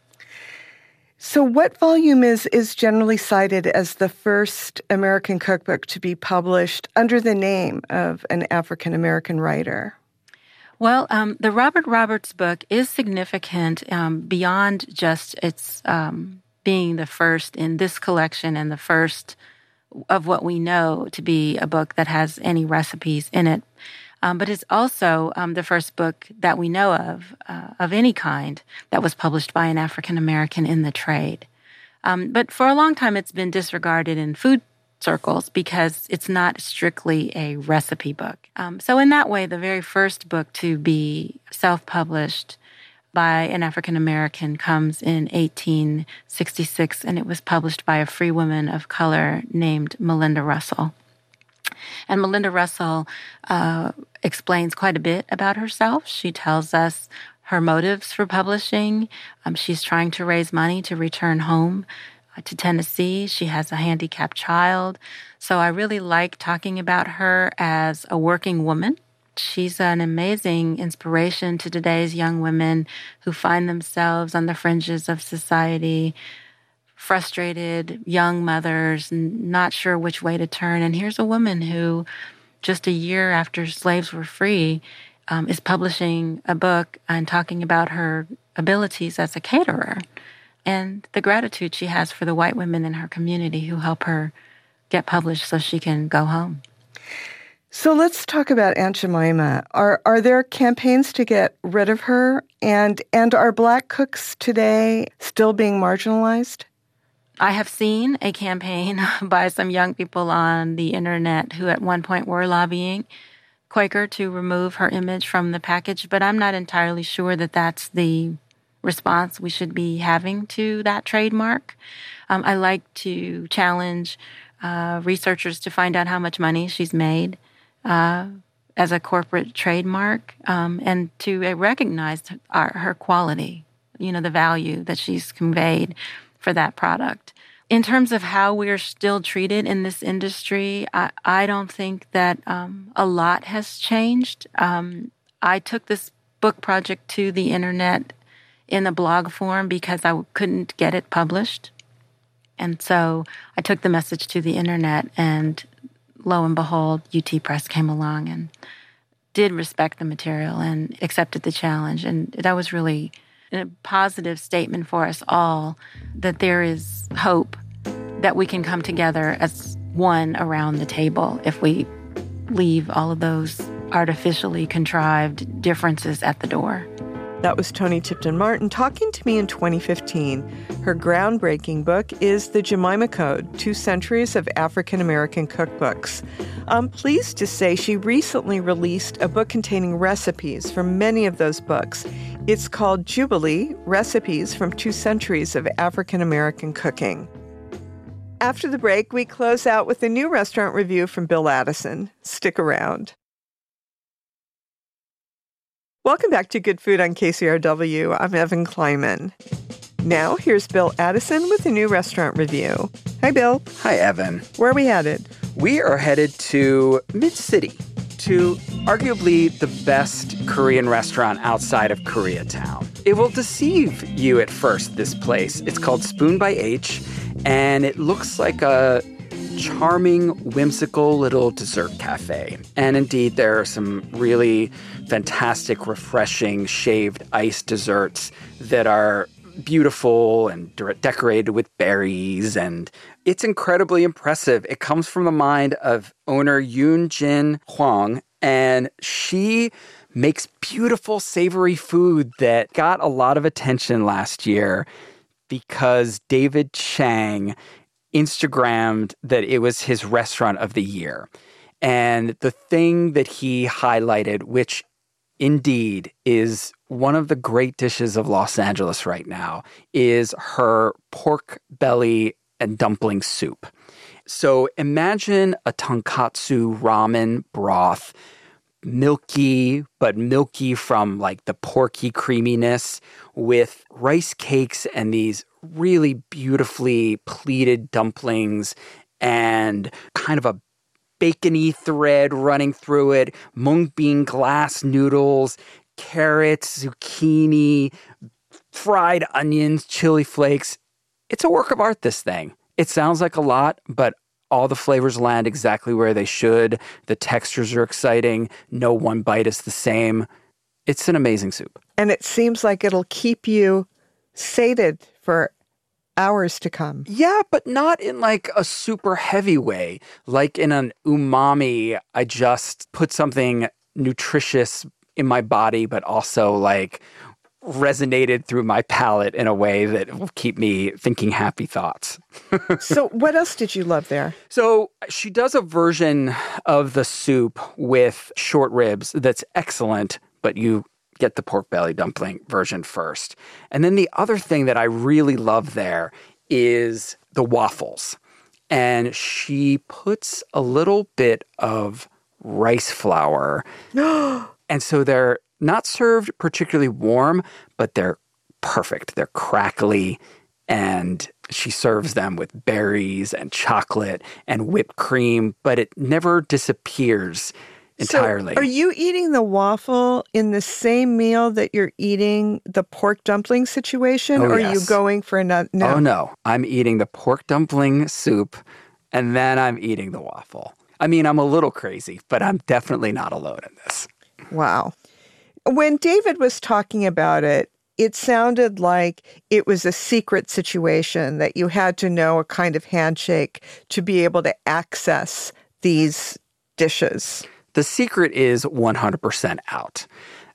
S1: So what volume is, is generally cited as the first American cookbook to be published under the name of an African-American writer?
S7: Well, um, the Robert Roberts book is significant um, beyond just its um, being the first in this collection and the first of what we know to be a book that has any recipes in it. Um, but it's also um, the first book that we know of, uh, of any kind, that was published by an African-American in the trade. Um, but for a long time, it's been disregarded in food circles because it's not strictly a recipe book. Um, so in that way, the very first book to be self-published by an African-American comes in eighteen sixty-six, and it was published by a free woman of color named Melinda Russell. And Melinda Russell uh, explains quite a bit about herself. She tells us her motives for publishing. Um, she's trying to raise money to return home uh, to Tennessee. She has a handicapped child. So I really like talking about her as a working woman. She's an amazing inspiration to today's young women who find themselves on the fringes of society, frustrated young mothers, not sure which way to turn. And here's a woman who, just a year after slaves were free, um, is publishing a book and talking about her abilities as a caterer and the gratitude she has for the white women in her community who help her get published so she can go home.
S1: So let's talk about Aunt Jemima. Are are there campaigns to get rid of her? And and are black cooks today still being marginalized?
S7: I have seen a campaign by some young people on the internet who at one point were lobbying Quaker to remove her image from the package, but I'm not entirely sure that that's the response we should be having to that trademark. Um, I like to challenge uh, researchers to find out how much money she's made uh, as a corporate trademark, um, and to uh, recognize our, her quality, you know, the value that she's conveyed for that product. In terms of how we're still treated in this industry, I, I don't think that um, a lot has changed. Um, I took this book project to the internet in a blog form because I couldn't get it published. And so I took the message to the internet, and lo and behold, U T Press came along and did respect the material and accepted the challenge. And that was really a positive statement for us all, that there is hope that we can come together as one around the table if we leave all of those artificially contrived differences at the door.
S1: That was Toni Tipton Martin talking to me in twenty fifteen. Her groundbreaking book is The Jemima Code, Two Centuries of African American Cookbooks. I'm pleased to say she recently released a book containing recipes from many of those books. It's called Jubilee, Recipes from Two Centuries of African American Cooking. After the break, we close out with a new restaurant review from Bill Addison. Stick around. Welcome back to Good Food on K C R W. I'm Evan Kleiman. Now, here's Bill Addison with a new restaurant review. Hi, Bill.
S8: Hi, Evan.
S1: Where are we headed?
S8: We are headed to Mid-City, to arguably the best Korean restaurant outside of Koreatown. It will deceive you at first, this place. It's called Spoon by H, and it looks like a charming, whimsical little dessert cafe. And indeed, there are some really fantastic, refreshing, shaved ice desserts that are beautiful and de- decorated with berries, and it's incredibly impressive. It comes from the mind of owner Yoon Jin Hwang, and she makes beautiful, savory food that got a lot of attention last year because David Chang Instagrammed that it was his restaurant of the year. And the thing that he highlighted, which indeed is one of the great dishes of Los Angeles right now, is her pork belly and dumpling soup. So imagine a tonkatsu ramen broth, milky, but milky from like the porky creaminess, with rice cakes and these really beautifully pleated dumplings and kind of a bacony thread running through it, mung bean glass noodles, carrots, zucchini, fried onions, chili flakes. It's a work of art, this thing. It sounds like a lot, but all the flavors land exactly where they should. The textures are exciting. No one bite is the same. It's an amazing soup.
S1: And it seems like it'll keep you sated for hours to come.
S8: Yeah, but not in like a super heavy way. Like in an umami, I just put something nutritious in my body, but also like resonated through my palate in a way that will keep me thinking happy thoughts.
S1: So what else did you love there?
S8: So she does a version of the soup with short ribs that's excellent, but you get the pork belly dumpling version first. And then the other thing that I really love there is the waffles. And she puts a little bit of rice flour. And so they're not served particularly warm, but they're perfect. They're crackly. And she serves them with berries and chocolate and whipped cream, but it never disappears entirely.
S1: So are you eating the waffle in the same meal that you're eating the pork dumpling situation?
S8: Oh,
S1: or
S8: yes.
S1: are you going for another? No.
S8: Oh, no. I'm eating the pork dumpling soup, and then I'm eating the waffle. I mean, I'm a little crazy, but I'm definitely not alone in this.
S1: Wow. When David was talking about it, it sounded like it was a secret situation, that you had to know a kind of handshake to be able to access these dishes.
S8: The secret is one hundred percent out.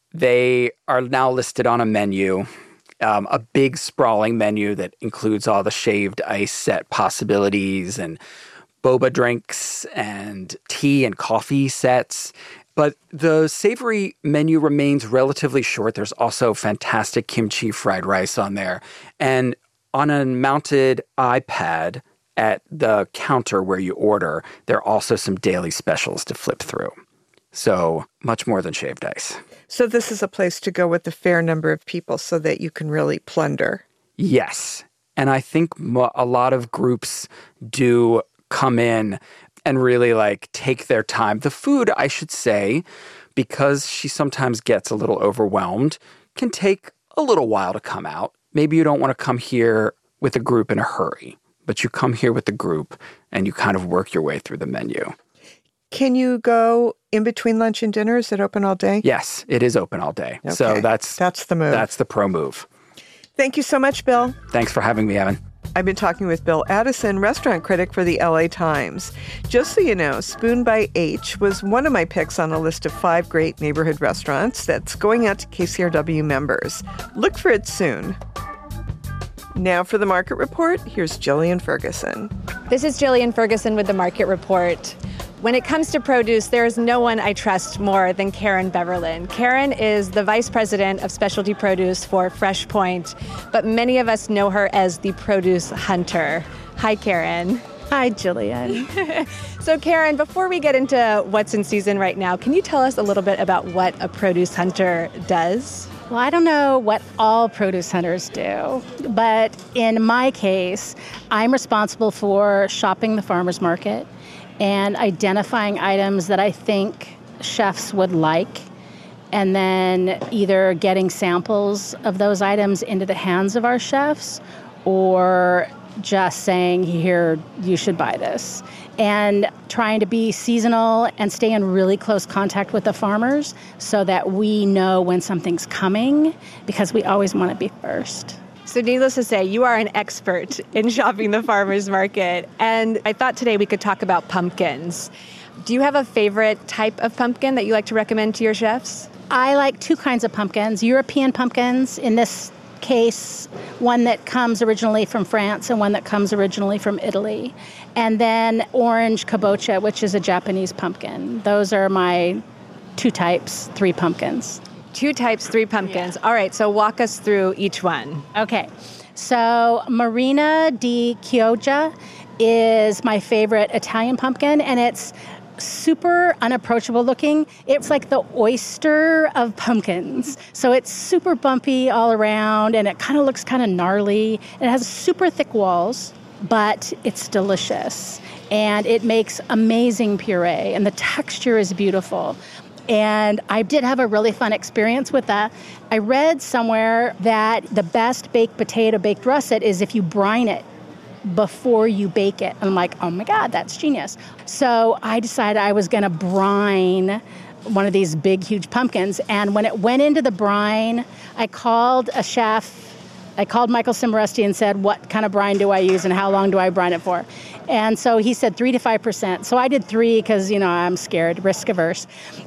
S8: They are now listed on a menu, um, a big sprawling menu that includes all the shaved ice set possibilities and boba drinks and tea and coffee sets. But the savory menu remains relatively short. There's also fantastic kimchi fried rice on there. And on a mounted iPad at the counter where you order, there are also some daily specials to flip through. So much more than shaved ice.
S1: So this is a place to go with a fair number of people so that you can really plunder.
S8: Yes. And I think mo- a lot of groups do come in and really like take their time. The food, I should say, because she sometimes gets a little overwhelmed, can take a little while to come out. Maybe you don't want to come here with a group in a hurry, but you come here with the group and you kind of work your way through the menu.
S1: Can you go in between lunch and dinner? Is it open all day?
S8: Yes, it is open all day.
S1: Okay.
S8: So that's
S1: that's the move.
S8: That's the pro move.
S1: Thank you so much, Bill.
S8: Thanks for having me, Evan.
S1: I've been talking with Bill Addison, restaurant critic for the L A Times. Just so you know, Spoon by H was one of my picks on a list of five great neighborhood restaurants that's going out to K C R W members. Look for it soon. Now for the Market Report, here's Jillian Ferguson.
S9: This is Jillian Ferguson with the Market Report. When it comes to produce, there is no one I trust more than Karen Beverlin. Karen is the Vice President of Specialty Produce for Fresh Point, but many of us know her as the Produce Hunter. Hi, Karen.
S10: Hi, Jillian.
S9: So, Karen, before we get into what's in season right now, can you tell us a little bit about what a Produce Hunter does?
S10: Well, I don't know what all produce hunters do, but in my case, I'm responsible for shopping the farmer's market and identifying items that I think chefs would like, and then either getting samples of those items into the hands of our chefs or just saying, here, you should buy this. And trying to be seasonal and stay in really close contact with the farmers so that we know when something's coming, because we always want to be first.
S9: So needless to say, you are an expert in shopping the farmer's market. And I thought today we could talk about pumpkins. Do you have a favorite type of pumpkin that you like to recommend to your chefs?
S10: I like two kinds of pumpkins. European pumpkins, in this case, one that comes originally from France and one that comes originally from Italy. And then orange kabocha, which is a Japanese pumpkin. Those are my two types, three pumpkins.
S9: Two types, three pumpkins. Yeah. All right, so walk us through each one.
S10: Okay, so Marina di Chioggia is my favorite Italian pumpkin, and it's super unapproachable looking. It's like the oyster of pumpkins. So it's super bumpy all around, and it kind of looks kind of gnarly. It has super thick walls, but it's delicious. And it makes amazing puree, and the texture is beautiful. And I did have a really fun experience with that. I read somewhere that the best baked potato, baked russet, is if you brine it before you bake it. And I'm like, oh my God, that's genius. So I decided I was going to brine one of these big, huge pumpkins. And when it went into the brine, I called a chef. I called Michael Cimoresti and said, what kind of brine do I use and how long do I brine it for? And so he said three to five percent. So I did three because, you know, I'm scared, risk averse.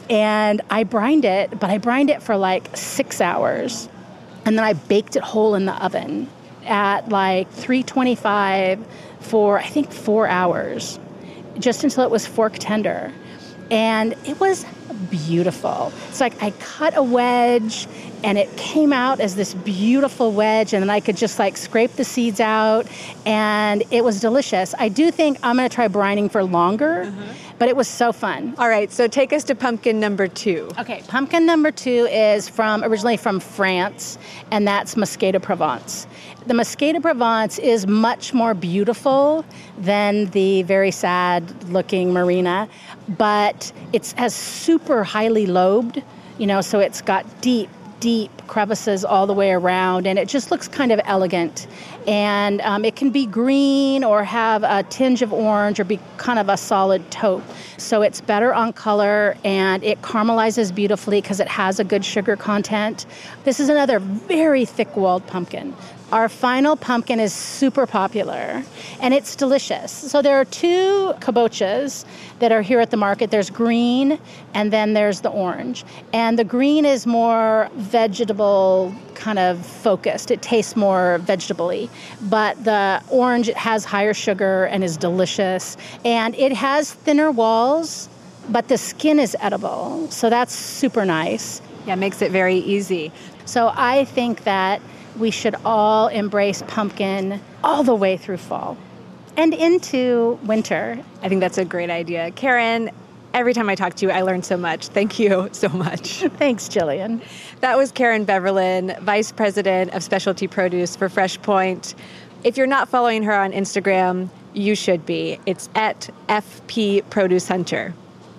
S10: And I brined it, but I brined it for like six hours. And then I baked it whole in the oven at like three twenty-five for, I think, four hours, just until it was fork tender. And it was beautiful. It's like I cut a wedge and it came out as this beautiful wedge, and then I could just like scrape the seeds out, and it was delicious. I do think I'm going to try brining for longer, uh-huh. but it was so fun.
S9: All right, so take us to pumpkin number two.
S10: Okay, pumpkin number two is from originally from France, and that's Muscat de Provence. The Muscat de Provence is much more beautiful than the very sad-looking Marina, but it has super highly lobed, you know, so it's got deep, deep crevices all the way around, and it just looks kind of elegant. And um, it can be green or have a tinge of orange or be kind of a solid taupe. So it's better on color, and it caramelizes beautifully because it has a good sugar content. This is another very thick-walled pumpkin. Our final pumpkin is super popular, and it's delicious. So there are two kabochas that are here at the market. There's green, and then there's the orange. And the green is more vegetable kind of focused. It tastes more vegetable-y. But the orange, it has higher sugar and is delicious. And it has thinner walls but the skin is edible. So that's super nice.
S9: Yeah, makes it very easy.
S10: So I think that we should all embrace pumpkin all the way through fall and into winter.
S9: I think that's a great idea. Karen, every time I talk to you, I learn so much. Thank you so much.
S10: Thanks, Jillian.
S9: That was Karen Beverlin, Vice President of Specialty Produce for Fresh Point. If you're not following her on Instagram, you should be. It's at F P Produce Hunter.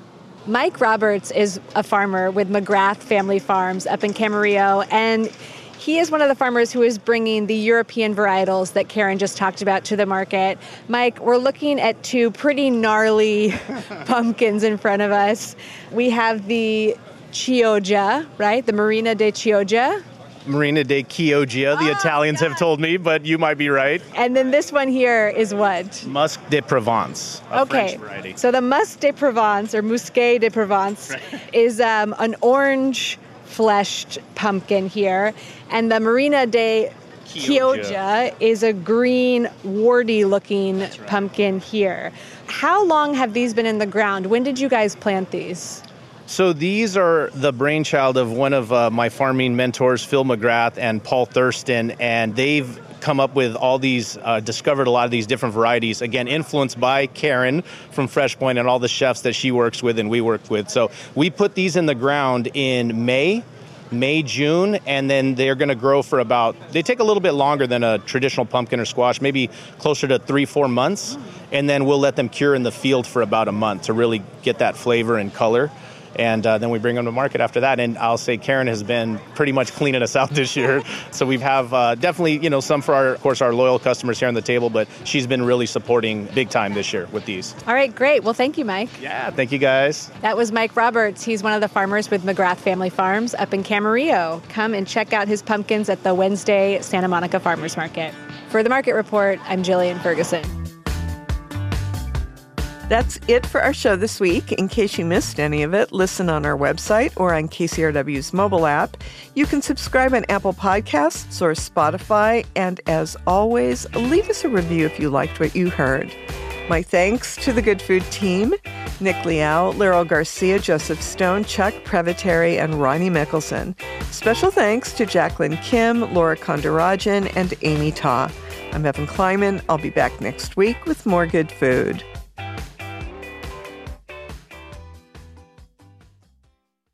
S9: Mike Roberts is a farmer with McGrath Family Farms up in Camarillo, and he is one of the farmers who is bringing the European varietals that Karen just talked about to the market. Mike, we're looking at two pretty gnarly pumpkins in front of us. We have the Chioggia, right? The Marina de Chioggia.
S11: Marina de Chioggia, the oh, Italians have told me, but you might be right.
S9: And then this one here is what?
S11: Musc de Provence, a
S9: okay.
S11: French variety.
S9: So the Musc de Provence, or Musqué de Provence, right. is um, an orange-fleshed pumpkin here. And the Marina de Chioggia, Chioggia is a green, warty-looking right. pumpkin here. How long have these been in the ground? When did you guys plant these?
S11: So these are the brainchild of one of uh, my farming mentors, Phil McGrath and Paul Thurston, and they've come up with all these, uh, discovered a lot of these different varieties, again, influenced by Karen from Fresh Point and all the chefs that she works with and we work with. So we put these in the ground in May, May, June, and then they're going to grow for about, they take a little bit longer than a traditional pumpkin or squash, maybe closer to three, four months, and then we'll let them cure in the field for about a month to really get that flavor and color. And uh, then we bring them to market after that. And I'll say Karen has been pretty much cleaning us out this year. So we have uh, definitely, you know, some for, our, of course, our loyal customers here on the table. But she's been really supporting big time this year with these.
S9: All right, great. Well, thank you, Mike.
S11: Yeah, thank you, guys.
S9: That was Mike Roberts. He's one of the farmers with McGrath Family Farms up in Camarillo. Come and check out his pumpkins at the Wednesday Santa Monica Farmers Market. For the Market Report, I'm Jillian Ferguson.
S1: That's it for our show this week. In case you missed any of it, listen on our website or on K C R W's mobile app. You can subscribe on Apple Podcasts or Spotify. And as always, leave us a review if you liked what you heard. My thanks to the Good Food team, Nick Liao, Laurel Garcia, Joseph Stone, Chuck Previteri, and Ronnie Mickelson. Special thanks to Jacqueline Kim, Laura Kondarajan, and Amy Ta. I'm Evan Kleiman. I'll be back next week with more good food.